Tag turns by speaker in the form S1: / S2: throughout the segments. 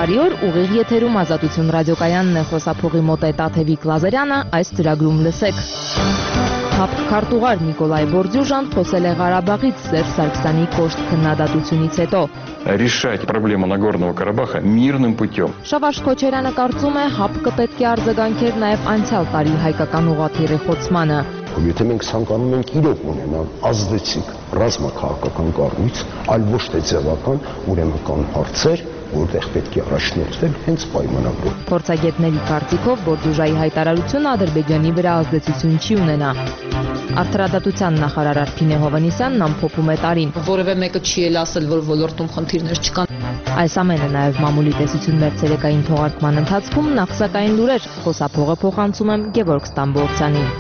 S1: Բարի օր, ուղիղ եթերում Ազատություն ռադիոկայանն է, խոսափողի մոտ է Տաթևիկ Լազարյանը, այս ծրագրում լսեք։ ՀԱՊԿ քարտուղար Նիկոլայ Բորդյուժան խոսել է Ղարաբաղից Սերժ Սարգսյանի կոշտ քննադատությունից հետո։
S2: Решать проблему Нагорного Карабаха мирным путем.
S1: Շավարժ Քոչարյանը կարծում է ՀԱՊԿ պետք է արձագանքեր նաև անցյալ տարի հայկական ուղղաթիռի խոցմանը։
S3: Եթե մենք ցանկանում ենք իրոք ունենալ ազդեցիկ ռազմաքաղաքական կառույց, այլ ոչ թե ձևական, ուրեմն կան հարցեր, որտեղ պետք է առաջնորդվել հենց պայմանագրով։
S1: Փորձագետների կարծիքով Բորդյուժայի հայտարարությունը Ադրբեջանի վրա ազդեցություն չի ունենա։ Արդարադատության նախարար Արփինե Հովհաննիսյանն ամփոփում է տարին։
S4: Որևէ մեկը չի էլ ասել, որ ոլորտում խնդիրներ չկան։
S1: Այս ամենը նաև մամուլի տեսություն մեր ցերեկային թողարկման ընթացքում նախ սակայն լուրեր, խոսափողը փոխանցում եմ Գևորգ Ստամբոլցյանին։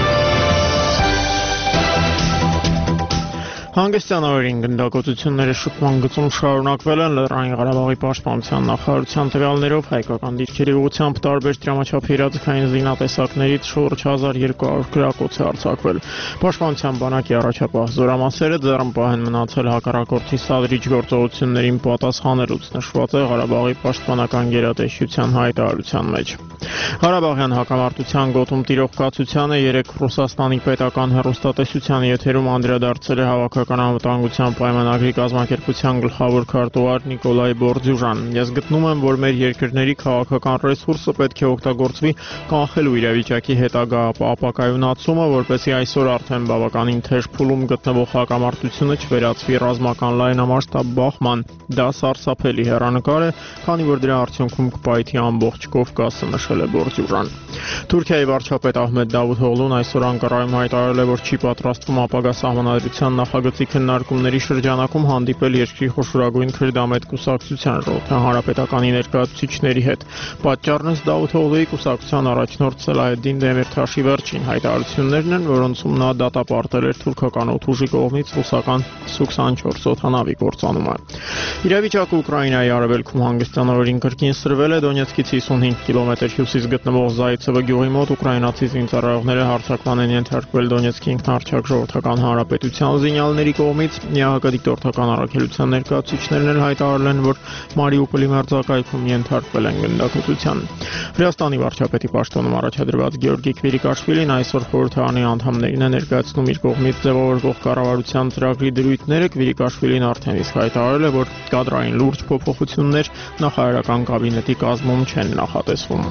S5: Հանգստյան օրերին գնդակոծությունները շփման գծում շարունակվել են Լեռնային Ղարաբաղի պաշտպանության նախարարության տվյալներով հայկական դիրքերի ուղղությամբ տարբեր դրամաչափի իրազեկային զինատեսակներից շուրջ 1200 գրակոց է արձակվել։ Պաշտպանության բանակի առաջապահ զորամասերը ձեռնպահ են մնացել հակառակորդի սադրիչ գործողություններին պատասխանելուց, նշված է Ղարաբաղի պաշտպանական գերատեսչության հայտարարության մեջ։ Ղարաբաղյան հակամարտության գոտում տիրող կացությանը 3 Ռուսաստանի պետական հեռուստատեսության եթերում անդրադարձել է Հավաքական անվտանգության պայմանագրի կազմակերպության գլխավոր քարտուղար Նիկոլայ Բորդյուժան։ Ես գտնում եմ, որ մեր երկրների քաղաքական ռեսուրսը պետք է օգտագործվի կանխելու իրավիճակի հետագա ապակայունացումը, որպեսզի այսօր արդեն բավականին թեժ փուլում գտնվող հակամարտությունը չվերածվի ռազմական լայնամասշտաբ բախման։ Դա սարսափելի հեռանկար է, քանի որ դրա արդյունքում կպայթի ամբողջ Կովկասը, նշել է Բորդյուժան։ Թուրքիայի վարչապետ Ահմեդ Դավութօղլուն այսօր Անկարայում հայտարարել է, որ չի պատրաստվում ապագա սահմանադրության նախագծի քննարկումների շրջանակում հանդիպել երկրի խոշորագույն քրդամետ կուսակցության ժողովրդական հանրապետականի ներկայացուցիչների հետ։ Պատճառն ըստ Դավութօղլուի կուսակցության առաջնորդ Սելահեդդին Դեմիրթաշի վերջին հայտարարություններն են, որոնցում նա դատապարտել էր թուրքական օդուժի կողմից ռուսական Su-24 օդանավի կործանումը։ Իրավիճակը Ուկրաինայի արևելքում հանգստյան օրերին կրկին սրվել է Դոնեցկից 55 կիլոմետր հյուսիս գտնվող Զայցևը գյուղի մոտ ուկրաինացի զինծառայողները հարձակման են ենթարկվել Դոնեցկի ինքնահռչակ ժողովրդական հանրապետության զինյալների կողմից։ ԵԱՀԿ դիկտորական առաքելության ներկայացուցիչներն էլ հայտարարել են, որ Մարիուպոլի մերձակայքում ենթարկվել են գնդակոծության։ Վրաստանի վարչապետի պաշտոնում առաջադրված Գեորգի Քվիրիկաշվիլին այսօր խորհրդարանի անդամներին է ներկայացնում իր կողմից ձևավորվող կառավարության ծրագրի դրույթները։ Քվիրիկաշվիլին արդեն իսկ հայտարարել է, որ կադրային լուրջ փոփոխություններ նախարարական կաբինետի կազմում չեն նախատեսվում։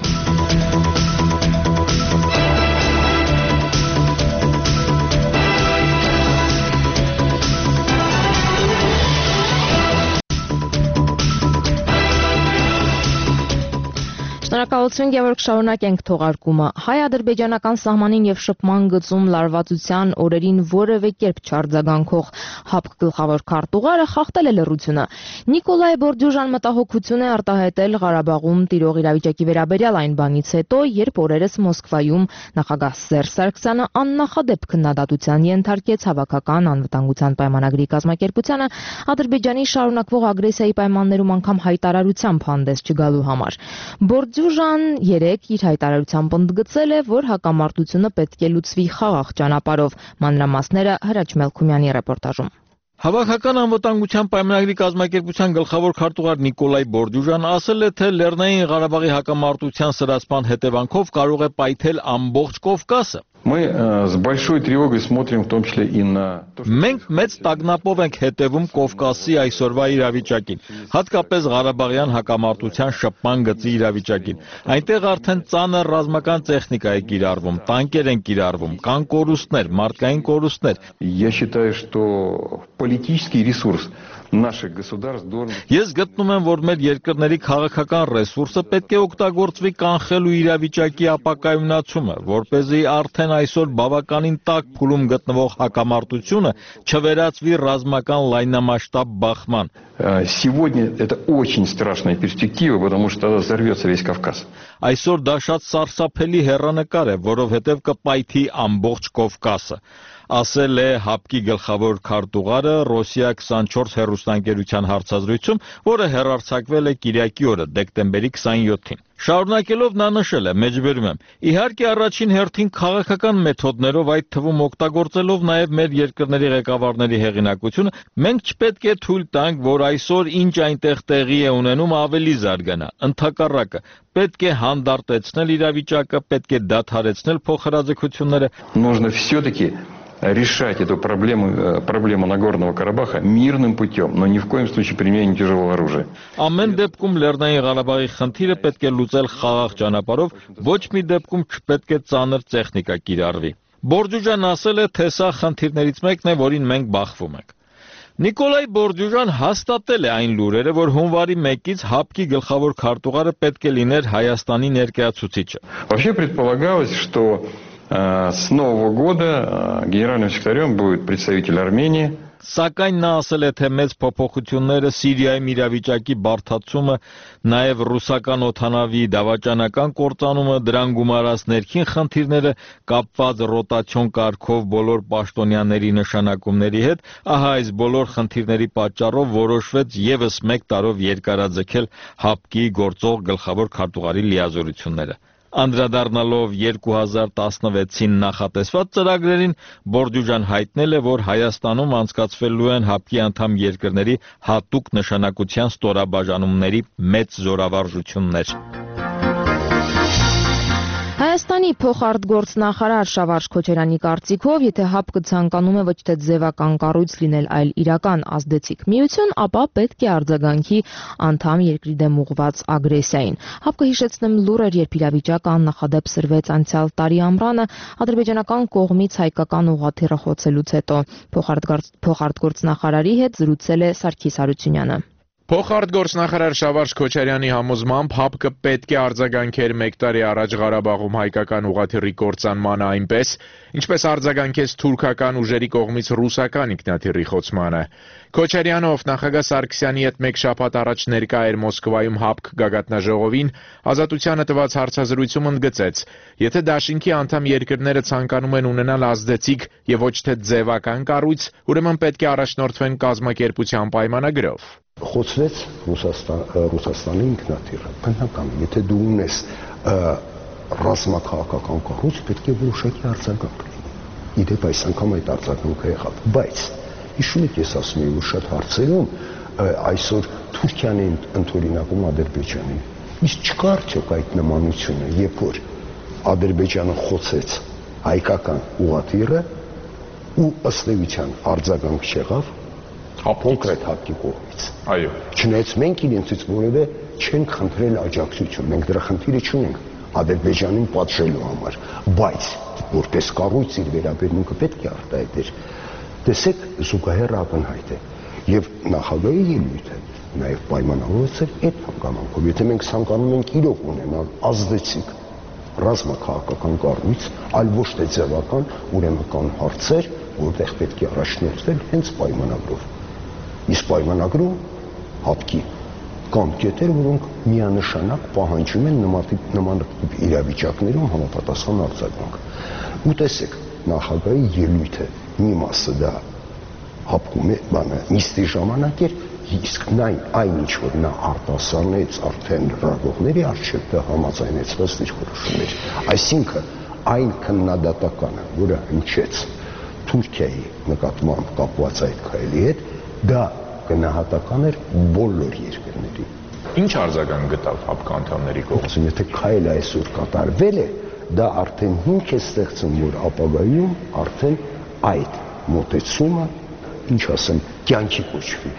S1: Շնորհակալություն Գևորգ, շարունակենք թողարկումը։ Հայ-ադրբեջանական սահմանին եւ շփման գծում լարվածության օրերին որևէ կերպ չարձագանքող ՀԱՊԿ գլխավոր քարտուղարը խախտել է լռությունը։ Նիկոլայ Բորդյուժան մտահոգություն է արտահայտել Ղարաբաղում տիրող իրավիճակի վերաբերյալ այն բանից հետո, երբ օրերս Մոսկվայում նախագահ Սերժ Սարգսյանը աննախադեպ քննադատության ենթարկեց Հավաքական անվտանգության պայմանագրի կազմակերպությանը Ադրբեջանի շարունակվող ագրեսիայի պայմաններում անգամ հայտարարությամբ հանդես չգալու համար։ Բորդյուժան երեկ իր հայտարարությամբ ընդգծել է, որ հակամարտությունը պետք է լուծվի խաղաղ ճանապարհով։ Մանրամասները Հրաչ Մելքումյանի ռեպորտաժում։
S6: Հավաքական անվտանգության պայմանագրի կազմակերպության գլխավոր քարտուղար Նիկոլայ Բորդյուժան ասել է, թե Լեռնային Ղարաբաղի հակամարտության սրացման հետևանքով կարող է պայթել ամբողջ Կովկասը։
S2: Мы с большой тревогой смотрим в том числе и на то, что...
S6: Մենք մեծ տագնապով ենք հետևում Կովկասի այսօրվա իրավիճակին, հատկապես Ղարաբաղյան հակամարտության շփման գծի իրավիճակին։ Այնտեղ արդեն ծանր ռազմական տեխնիկա է կիրառվում, տանկեր են կիրառվում, կան կորուստներ, մարդկային կորուստներ։
S2: Я считаю, что политический ресурс наших государств должен...
S6: Ես գտնում եմ, որ մեր երկրների քաղաքական ռեսուրսը պետք է օգտագործվի կանխելու իրավիճակի ապակայունացումը, որպեսզի արդեն այսօր բավականին տաք փուլում գտնվող հակամարտությունը չվերածվի ռազմական լայնամասշտաբ բախման։
S2: Сегодня это очень страшная перспектива, потому что взорвется весь Кавказ.
S6: Այսօր դա շատ սարսափելի հեռանկար է, որովհետև կպայթի ամբողջ Կովկասը։ ասել է ՀԱՊԿ-ի գլխավոր քարտուղարը Ռոսիա 24 հեռուստաընկերության հարցազրույցում, որը հեռարձակվել է կիրակի օրը դեկտեմբերի 27-ին։ Շարունակելով նա նշել է, մեջբերում եմ, իհարկե առաջին հերթին քաղաքական մեթոդներով, այդ թվում օգտագործելով նաև մեր երկրների ղեկավարների հեղինակությունը, մենք չպետք է թույլ տանք, որ այսօր ինչ այնտեղ տեղի է ունենում ավելի զարգանա։ Ընդհակառակը, պետք է հանդարտեցնել իրավիճակը, պետք է դադարեցնել փոխհրաձգությունները։
S2: Нужно все-таки решать эту проблему Нагорного Карабаха мирным путем, но ни в коем случае применением тяжелого оружия.
S6: Ամեն դեպքում Լեռնային Ղարաբաղի խնդիրը պետք է լուծել խաղաղ ճանապարհով, ոչ մի դեպքում չպետք է ծանր տեխնիկա կիրառվի։ Բորդյուժան ասել է, թե սա խնդիրներից մեկն է, որին մենք բախվում ենք։ Նիկոլայ Բորդյուժան հաստատել է այն լուրերը, որ հունվարի 1-ից ՀԱՊԿ-ի գլխավոր քարտուղարը պետք է լիներ Հայաստանի ներկայացուցիչը։
S2: Вообще предполагалось, что с Нового года генеральным секретарем будет представитель Армении.
S6: Սակայն նա ասել է, թե մեծ փոփոխությունները Սիրիայում իրավիճակի բարդացումը, նաև ռուսական օդանավի դավաճանական կործանումը, դրան գումարած ներքին խնդիրները կապված ռոտացիոն կարգով բոլոր պաշտոնյաների նշանակումների հետ, ահա այս բոլոր խնդիրների պատճառով որոշվեց ևս 1 տարով երկարաձգել ՀԱՊԿ-ի գործող գլխավոր քարտուղարի լիազորությունները։ Անդրադառնալով 2016-ին նախատեսված ծրագրերին, Բորդյուժան հայտնել է, որ Հայաստանում անցկացվելու են ՀԱՊԿ-ի անդամ երկրների հատուկ նշանակության ստորաբաժանումների մեծ զորավարժություններ։
S1: Հայաստանի փոխարտգործնախարար Շավարժ Քոչարյանի կարծիքով, եթե ՀԱՊԿ-ը ցանկանում է ոչ թե ձևական կառույց լինել, այլ իրական ազդեցիկ միություն, ապա պետք է արձագանքի անդամ երկրի դեմ ուղղված ագրեսիային։ ՀԱՊԿ-ը, հիշեցնեմ, լուր էր, երբ իրավիճակը աննախադեպ սրվեց անցյալ տարի ամռանը ադրբեջանական կողմից հայկական ուղղաթիռը խոցելուց հետո։ Փոխարտգործնախարարի հետ զրուցել է Սարգիս Հարությունյանը։
S7: Փոխարտգործնախարար Շավարժ Քոչարյանի համոզմամբ ՀԱՊԿ-ը պետք է արձագանքեր 1 տարի առաջ Ղարաբաղում հայկական ուղղաթիռի կործանմանը այնպես, ինչպես արձագանքեց թուրքական ուժերի կողմից ռուսական ինքնաթիռի խոցմանը։ Քոչարյանը, ով նախագահ Սարգսյանի հետ 1 շաբաթ առաջ ներկա էր Մոսկվայում ՀԱՊԿ գագաթնաժողովին, Ազատությանը տված հարցազրույցում ընդգծեց. եթե դաշինքի անդամ երկրները ցանկանում են ունենալ ազդեցիկ եւ ոչ թե ձևական կառույց, ուրեմն պետք է առաջնորդվեն կազմակերպության պայմանագրով։
S3: Խոցվեց Ռուսաստանի ինքնաթիռը։ Բնական, եթե դու ունես ռազմաքաղաքական կառույց, պետք է որոշակի արձագանք լինի։ Իդեպ այս անգամ այդ արձագանքը եղավ, բայց հիշում եք, ես ասում եմ, որ շատ հարցերում այսօր Թուրքիան է ընդօրինակում Ադրբեջանին։ Իսկ չկա արդյոք այդ նմանությունը, երբ որ Ադրբեջանը խոցեց հայկական ուղղաթիռը ու ըստ էության արձագանք չեղավ կոնկրետ ՀԱՊԿ-ի կողմից։
S8: Այո։
S3: Չնայած մենք իրենցից որևէ չենք խնդրել աջակցություն, մենք դրա խնդիրը չունենք Ադրբեջանին պատժելու համար, բայց որպես կառույց իր վերաբերմունքը պետք է արտահայտեր։ Տեսեք, զուգահեռ ակնհայտ է եւ նախագահի ելույթը նաեւ պայմանավորված է այդ հանգամանքով։ Եթե մենք ցանկանում ենք իրոք ունենալ ազդեցիկ ռազմաքաղաքական կառույց, այլ ոչ թե ձևական, ուրեմն կան հարցեր, որտեղ պետք է առաջնորդվել հենց պայմանագրով։ Իսկ պայմանագրում ՀԱՊԿ-ի կան կետեր, որոնք միանշանակ պահանջում են նման իրավիճակներում համապատասխան արձագանք։ Ու տեսեք, նախագահի ելույթը մի մասը դա ՀԱՊԿ-ում նիստի ժամանակ էր, իսկ այն ինչ որ նա արտասանեց արդեն լրագրողների առջև, դա համաձայնեցված դիրքորոշումներ։ Այսինքն այն քննադատականը, որը հնչեց Թուրքիայի նկատմամբ կապված այդ քայլի հետ, դա գնահատական էր բոլոր երկրների։
S8: Ինչ արձագանք գտավ ՀԱՊԿ անդամների կողմից։
S3: Եթե քայլը այսօր կատարվել է, դա արդեն հիմք է ստեղծում, որ ապագայում արդեն այդ մոտեցումը, ինչ ասեմ, կյանքի կոչվի։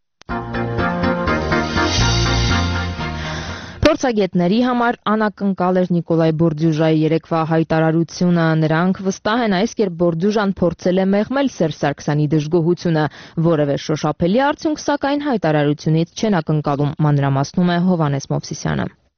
S1: Փորձագետների համար անակնկալ էր Նիկոլայ Բորդյուժայի երեկվա հայտարարությունը։ Նրանք վստահ են, այս կերպ Բորդյուժան փորձել է մեղմել Սերժ Սարգսյանի դժգոհությունը։ Որևէ շոշափելի արդյունք, սակայն հայտարարությունից չեն ակնկալում, մանրամասնում է Հովհաննես Մովսիսյանը։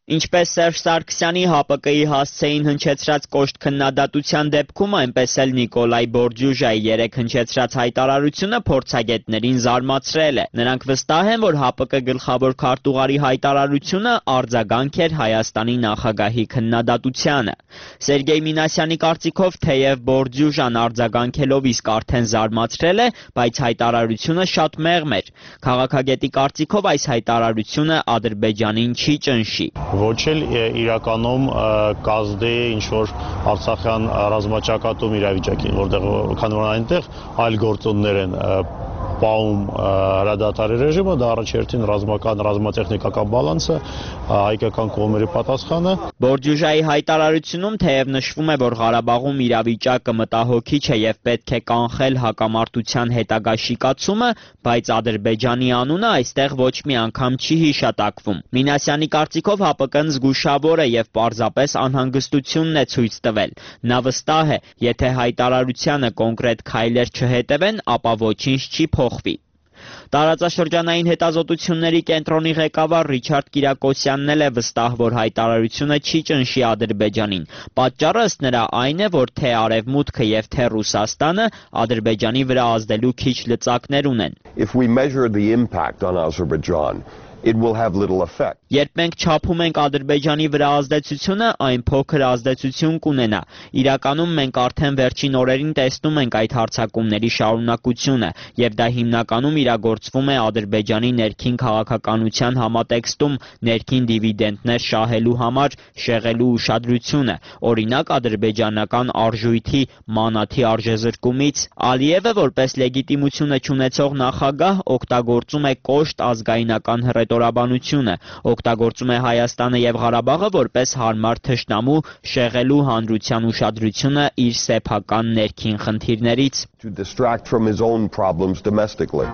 S9: Ինչպես Սերժ Սարգսյանի ՀԱՊԿ-ի հասցեին հնչեցրած կոշտ քննադատության դեպքում, այնպես էլ Նիկոլայ Բորդյուժայի երեք հնչեցրած հայտարարությունը փորձագետներին զարմացրել է։ Նրանք վստահ են, որ ՀԱՊԿ գլխավոր քարտուղարի հայտարարությունը արձագանք էր Հայաստանի նախագահի քննադատությանը։ Սերգեյ Մինասյանի կարծիքով, թեև Բորդյուժան արձագանքելով իսկ արդեն զարմացրել է, բայց հայտարարությունը շատ մեղմ էր։ Քաղաքագետի կարծիքով այս հայտարարությունը Ադրբեջանին չի ճնշի։
S10: Ոչ էլ իրականում կազդի ինչ-որ արցախյան ռազմաճակատում իրավիճակին, որտեղ քանի որ այնտեղ այլ գործոններ են պահում հրադադարի ռեժիմը, դա առաջերտին ռազմատեխնիկական բալանսը, հայկական կողմերի պատասխանը։
S9: Բորդյուժայի հայտարարությունում թեև նշվում է, որ Ղարաբաղում իրավիճակը մտահոգիչ է եւ պետք է կանխել հակամարտության հետագա շիկացումը, բայց Ադրբեջանի անունը այստեղ ոչ մի անգամ չի հիշատակվում։ Մինասյանի կարծիքով ՀԱՊԿ-ն զգուշավոր է եւ պարզապես անհանգստությունն է ցույց տվել։ Նա վստահ է, եթե հայտարարությանը կոնկրետ քայլեր չհետևեն, ապա ոչինչ չի փոխվի։ Տարածաշրջանային հետազոտությունների կենտրոնի ղեկավար Ռիչարդ Կիրակոսյանն էլ է վստահ, որ հայտարարությունը չի ճնշի Ադրբեջանին։ Պատճառը ըստ նրա այն է, որ թե Արևմուտքը եւ թե Ռուսաստանը Ադրբեջանի վրա ազդելու քիչ լծակներ ունեն։
S11: If we measure the impact on Azerbaijan, it will have little effect.
S9: Երբ մենք չափում ենք Ադրբեջանի վրա ազդեցությունը, այն փոքր ազդեցություն կունենա։ Իրականում մենք արդեն վերջին օրերին տեսնում ենք այդ հարձակումների շարունակությունը, եւ դա հիմնականում իրագործվում է Ադրբեջանի ներքին քաղաքականության համատեքստում ներքին դիվիդենդներ շահելու համար շեղելու ուշադրությունը։ Օրինակ ադրբեջանական արժույթի մանաթի արժեզրկումից Ալիևը որպես լեգիտիմությունը չունեցող նախագահ օգտագործում է կոշտ ազգայնական հռետորաբանությունը, օգտագործում է Հայաստանը եւ Ղարաբաղը որպես հարմար թշնամու շեղելու հանրության ուշադրությունը իր սեփական ներքին խնդիրներից։
S11: To distract from his own problems domestically.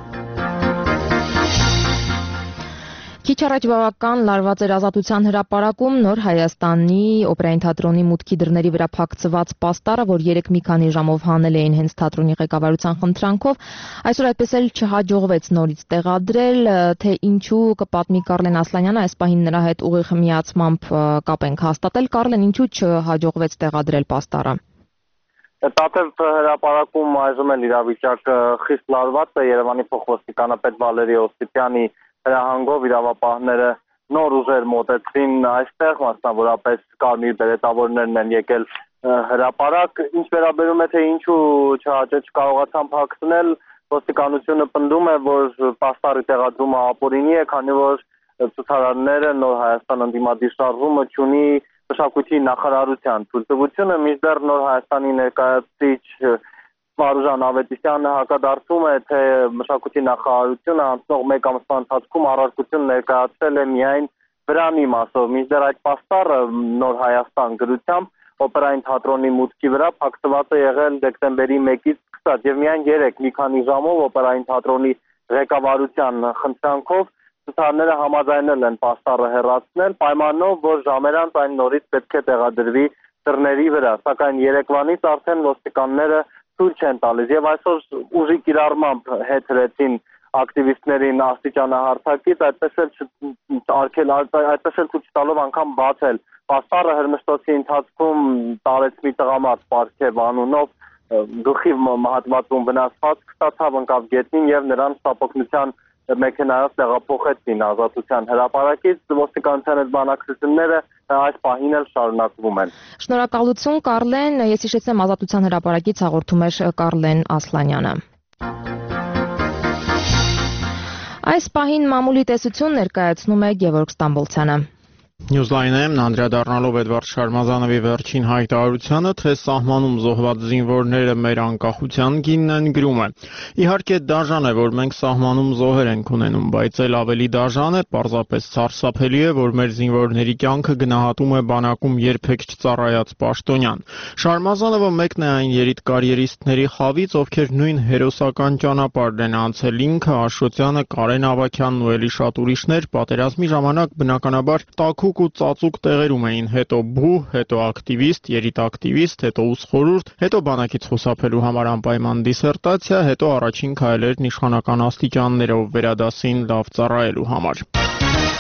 S1: Քիչ առաջ բավական լարված էր Ազատության հրապարակում նոր Հայաստանի օպերային թատրոնի մուտքի դռների վրա փակցված պաստառը, որ երեք մի քանի ժամով հանել էին հենց թատրոնի ղեկավարության խնդրանքով, այսօր այդպես էլ չհաջողվեց նորից տեղադրել, թե ինչու կպատմի Կարլեն Ասլանյանը, այս պահին նրա հետ ուղիղ միացմամբ կապ ենք հաստատել։ Կարլեն, ինչու չհաջողվեց տեղադրել պաստառը։
S12: Տաթև հրապարակում այժմ էլ իրավիճակը խիստ լարված է։ Երևանի փոխոստիկանապետ Վալերի Օսիպյանի հրահանգով իրավապահները նոր ուժեր մոտեցրին այստեղ, մասնավորապես կարմիր բերետավորներն են եկել հրապարակ։ Ինչ վերաբերում է, թե ինչու չկարողացան փակցնել, ոստիկանությունը պնդում է, որ պաստառի տեղադրումը ապօրինի է, քանի որ ցուցարարները Նոր Հայաստան ընդդիմադիր շարժումը չունի մշակույթի նախարարության թույլտվությունը, մինչդեռ Նոր Հայաստանի ներկայացուցիչ Վարուժան Ավետիսյանը հակադարձում է, թե մշակույթի նախարարությունը անցնող մեկ ամսվա ընթացքում առարկություն ներկայացրել է միայն վրանի մասով, մինչդեռ այդ պաստառը Նոր Հայաստան գրությամբ օպերային թատրոնի մուտքի վրա փակցված է եղել դեկտեմբերի 1-ից սկսած եւ միայն 3 մի քանի ժամով օպերային թատրոնի ղեկավարության խնդրանքով ցուցարարները համաձայնել են պաստառը հեռացնել, պայմանով, որ ժամերանց այն նորից պետք է տեղադրվի դռների վրա, սակայն երեկվանից արդեն ոստիկանները ցույց չեն տալիս եւ այսօր ուժի կիրառմամբ հետրեցին ակտիվիստներին աստիճանահարթակից, այդպես էլ ցույց տալով անգամ բացել պաստառը հրմշտոցի ընթացքում տարեց մի տղամարդ Պարքև անունով գլխի հատվածում վնասվածք ստացավ, ընկավ գետնին եւ նրան շտապօգնության մեքենայով տեղափոխեցին Ազատության հրապարակից, ոստիկանության հետ բանակցությունները այս պահին էլ շարունակվում են։
S1: Շնորհակալություն Կարլեն, ես հիշեցնեմ Ազատության հրապարակից հաղորդում էր Կարլեն Ասլանյանը։ Այս պահին մամուլի տեսություն ներկայացնում է Գևորգ Ստամբոլցյանը։
S5: Նյուզլայնն անդրադառնալով Էդվարդ Շարմազանովի վերջին հայտարարությանը, թե սահմանում զոհված զինվորները մեր անկախության գինն են, գրում է. Իհարկե դաժան է, որ մենք սահմանում զոհեր ենք ունենում, բայց էլ ավելի դաժան է, պարզապես սարսափելի է, որ մեր զինվորների կյանքը գնահատում է բանակում երբեք չծառայած պաշտոնյան։ Շարմազանովը մեկն է այն երիտկարիերիստների խավից, ովքեր նույն հերոսական ճանապարհն են անցել, ինքը Աշոտյանը, Կարեն Ավագյանն ու էլի շատ ուրիշներ պատերազմի ժամանակ բնականաբար տաքուկ ու ծածուկ տեղերում էին, հետո բու, հետո ակտիվիստ, երիտակտիվիստ, հետո ուսխորհուրդ, հետո բանակից խուսափելու համար անպայման դիսերտացիա, հետո առաջին քայլերն իշխանական աստիճաններով վերադասին լավ ծառայելու համար։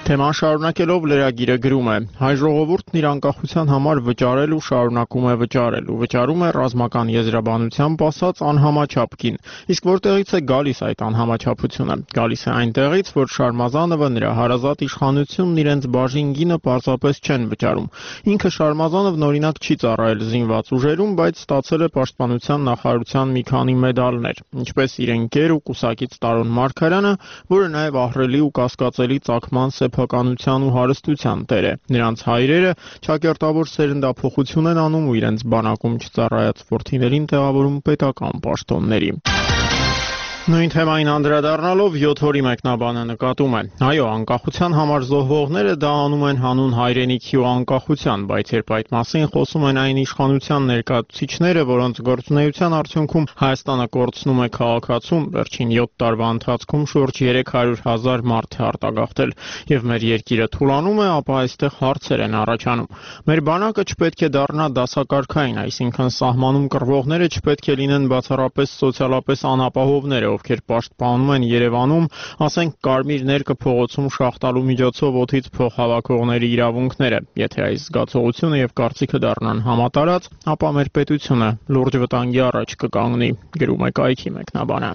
S5: Թեման շարունակելով լրագիրը գրում է. հայ ժողովուրդն իր անկախության համար վճարել ու շարունակում է վճարել ու վճարում է ռազմական եզրաբանությամբ ասած անհամաչափ գին։ Իսկ որտեղից է գալիս այդ անհամաչափությունը։ Գալիս է այնտեղից, որ Շարմազանովը նրա հարազատ իշխանությունն իրենց բաժին գինը պարզապես չեն վճարում։ Ինքը Շարմազանովն օրինակ չի ծառայել զինված ուժերում, բայց ստացել է պաշտպանության նախարարության մի քանի մեդալներ, ինչպես իր ընկեր ու կուսակից Տարոն Մարգարյանը, որը նաև ահռելի ու կասկածելի ծագման սեփականության ու հարստության տեր է։ Նրանց հայրերը ճակերտավոր սերնդափոխություն են անում ու իրենց բանակում չծառայած որդիներին տեղավորում պետական պաշտոնների։ Նույն թեմային անդրադառնալով 7 օրի մեկնաբանը նկատում է. այո, անկախության համար զոհվողները դա անում են հանուն հայրենիքի ու անկախության, բայց երբ այդ մասին խոսում են այն իշխանության ներկայացուցիչները, որոնց գործունեության արդյունքում Հայաստանը կորցնում է քաղաքացում, վերջին 7 տարվա ընթացքում շուրջ 300,000 մարդ է արտագաղթել, եւ մեր երկիրը թուլանում է, ապա այստեղ հարցեր են առաջանում։ Մեր բանակը չպետք է դառնա դասակարգային, այսինքն սահմանում կռվողները չպետք է լինեն բացառապես սոցիալապես անապահովները, ովքեր պաշտպանում են Երևանում, ասենք կարմիր ներկը փողոցում շախտալու միջոցով օդից փող հավաքողների իրավունքները։ Եթե այս զգացողությունը եւ կարծիքը դառնան համատարած, ապա մեր պետությունը լուրջ վտանգի առաջ կկանգնի, գրում է կայքի մեկնաբանը։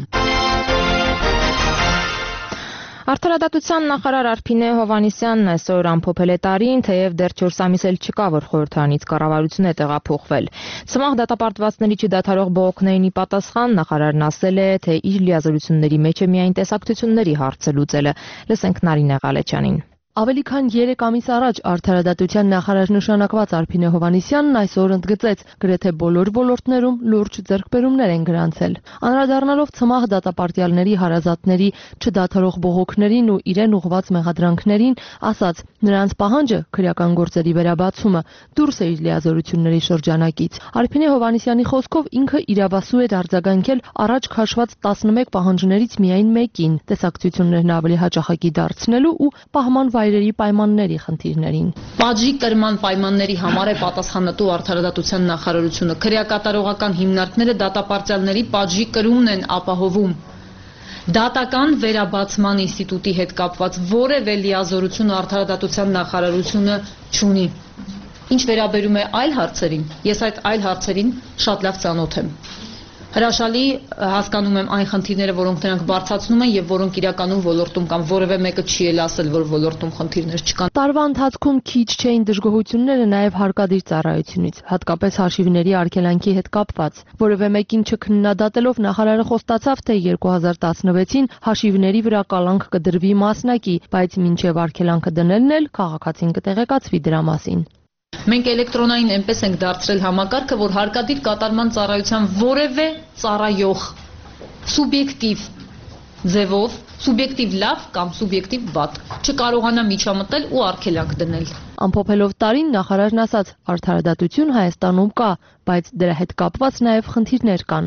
S1: Արդարադատության նախարար Արփինե Հովհաննիսյանն այսօր ամփոփել է տարին, թեև դեռ 4 ամիս էլ չկա, որ խորհրդարանից կառավարություն է տեղափոխվել։ Ցմահ դատապարտվածների չդադարող բողոքներին ի պատասխան նախարարն ասել է, թե իր լիազորությունների մեջ է միայն տեսակցությունների հարցը լուծելը։ Լսենք Նարինե Ղալեչյանին։
S13: Ավելի քան 3 ամիս առաջ արդարադատության նախարար նշանակված Արփինե Հովհաննիսյանն այսօր ընդգծեց, գրեթե բոլոր ոլորտներում լուրջ ձեռքբերումներ են գրանցել։ Անդրադառնալով ցմահ դատապարտյալների հարազատների չդադարող բողոքներին ու իրեն ուղղված մեղադրանքներին, ասաց. նրանց պահանջը քրեական գործերի վերաբացումը դուրս է իր լիազորությունների շրջանակից։ Արփինե Հովհաննիսյանի խոսքով ինքը իրավասու էր արձագանքել առաջ քաշված 11 պահանջներից միայն մեկին՝ տեսակցություններն ավելի հաճախակի դարձնելու ու պահման վայրերի պայմանների խնդիրներին։
S4: Պատժի կրման պայմանների համար է պատասխանատու արդարադատության նախարարությունը։ Քրեակատարողական հիմնարկները դատապարտյալների պատժի կրումն են ապահովում։ Դատական վերաբացման ինստիտուտի հետ կապված որևէ լիազորություն արդարադատության նախարարությունը չունի։ Ինչ վերաբերում է այլ հարցերին, ես այդ այլ հարցերին շատ լավ ծանոթ եմ։ Հրաշալի հասկանում եմ այն խնդիրները, որոնք նրանք բարձրացնում են եւ որոնք իրականում ոլորտում կան, որևէ մեկը չի էլ ասել, որ ոլորտում խնդիրներ չկան։
S13: Տարվա ընթացքում քիչ չէին դժգոհությունները նաեւ հարկադիր ծառայությունից, հատկապես հաշիվների արգելանքի հետ կապված։ Որևէ մեկին չքննադատելով նախարարը խոստացավ, թե 2016-ին հաշիվների վրա կալանք կդրվի մասնակի, բայց մինչեւ արգելանքը դնելն էլ քաղաքացին կտեղեկացվի դրա մասին։
S4: Մենք էլեկտրոնային այնպես ենք դարձրել համակարգը, որ հարկադիր կատարման ծառայության որևէ ծառայող սուբյեկտիվ ձևով, սուբյեկտիվ լավ կամ սուբյեկտիվ վատ չկարողանա միջամտել ու արգելանք դնել։
S13: Ամփոփելով տարին նախարարն ասաց. արդարադատություն Հայաստանում կա, բայց դրա հետ կապված նաև խնդիրներ կան։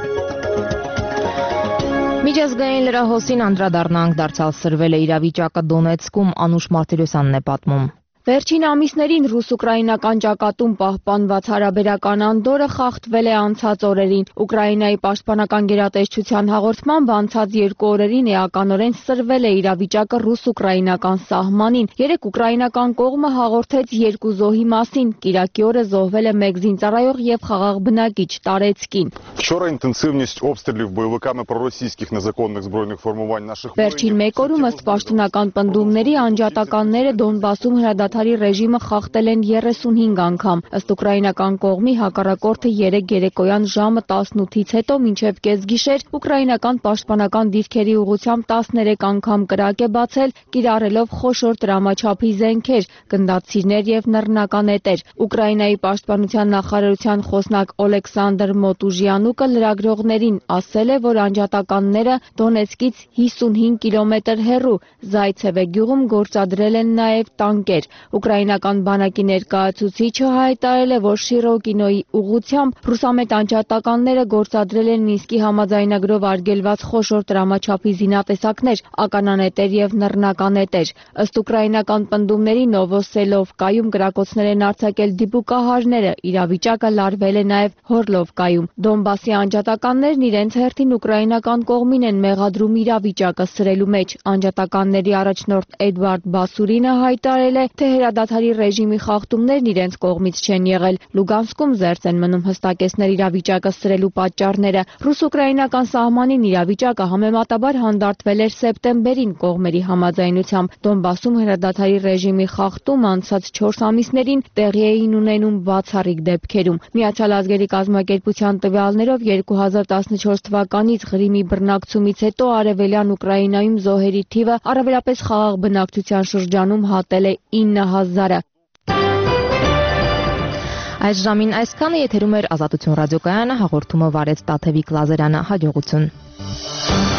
S1: Միջազգային լրահոսին անդրադառնանք, դարձյալ սրվել է իրավիճակը Դոնեցկում, Անուշ Մարտիրոսյանն է պատմում։
S14: Վերջին ամիսներին ռուս-ուկրաինական ճակատում պահպանված հարաբերական անդորը խախտվել է անցած օրերին։ Ուկրաինայի պաշտպանական գերատեսչության հաղորդմամբ անցած 2 օրերին էականորեն սրվել է իրավիճակը ռուս-ուկրաինական սահմանին։ Երեկ ուկրաինական կողմը հաղորդեց 2 զոհի մասին։ Կիրակի օրը զոհվել է 1 զինծառայող եւ խաղաղ բնակիչ Տարեցկին։
S15: Вчора интенсивность обстрелів бойовиками проросійських незаконних збройних формувань наших
S14: Վերջին 1 օրում ըստ պաշտոնական պնդումների անջատականները Դոնբասում հրադադարի ռեժիմը խախտել են 35 անգամ։ Ըստ ուկրաինական կողմի հակառակորդը 3 երեկոյան ժամը 18-ից հետո մինչև կեսգիշեր ուկրաինական պաշտպանական դիրքերի ուղղությամբ 13 անգամ կրակ է բացել, կիրառելով խոշոր տրամաչափի զենքեր, գնդացիրներ եւ նռնական էտեր։ Ուկրաինայի պաշտպանության նախարարության խոսնակ Օլեքսանդր Մոտուժյանուկը լրագրողներին ասել է, որ անջատականները Դոնեցկից 55 կիլոմետր հեռու Զայցևե գյուղում գործադրել են նաև տանկեր։ Ուկրաինական բանակի ներկայացուցիչը հայտարարել է, որ Շիրոկինոյի ուղղությամբ ռուսամետ անջատականները գործադրել են Մինսկի համաձայնագրով արգելված խոշոր տրամաչափի զինատեսակներ, ականանետեր եւ նռնականետեր։ Ըստ ուկրաինական պնդումների Նովոսելովկայում գրակոծներ են արձակել դիպուկահարները, իրավիճակը լարվել է նաեւ Հորլովկայում։ Դոնբասի անջատականներն իրենց հերթին ուկրաինական կողմին են մեղադրում իրավիճակը սրելու մեջ։ Անջատականների առաջնորդ Էդվարդ Բասուրինը հայտարարել է, թե հրադադարի ռեժիմի խախտումներն իրենց կողմից չեն եղել։ Լուգանսկում զերծ են մնում հստակեցնել իրավիճակը սրելու պատճառները։ Ռուս-ուկրաինական սահմանին իրավիճակը համեմատաբար հանդարտվել էր սեպտեմբերին կողմերի համաձայնությամբ։ Դոնբասում հրադադարի ռեժիմի խախտում անցած 4 ամիսներին տեղի էին ունենում բացառիկ դեպքերում։ Միացյալ ազգերի կազմակերպության տվյալներով 2014 թվականից Ղրիմի բռնակցումից հետո արևելյան Ուկրաինայում զոհերի թիվը առավելապես խաղաղ բնակչության շրջանում հատել է 9000-ը։
S1: Այս ժամին այսքանը, եթերում էր Ազատություն ռադիոկայանը, հաղորդումը վարեց Տաթևիկ Լազարյանը, հաջողություն։